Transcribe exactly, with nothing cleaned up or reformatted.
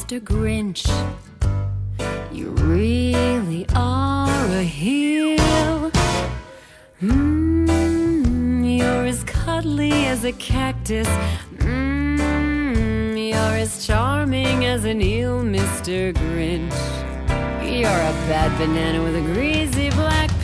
Mister Grinch. You really are a heel. Mmm, you're as cuddly as a cactus. Mmm, you're as charming as an eel, Mister Grinch. You're a bad banana with a greasy black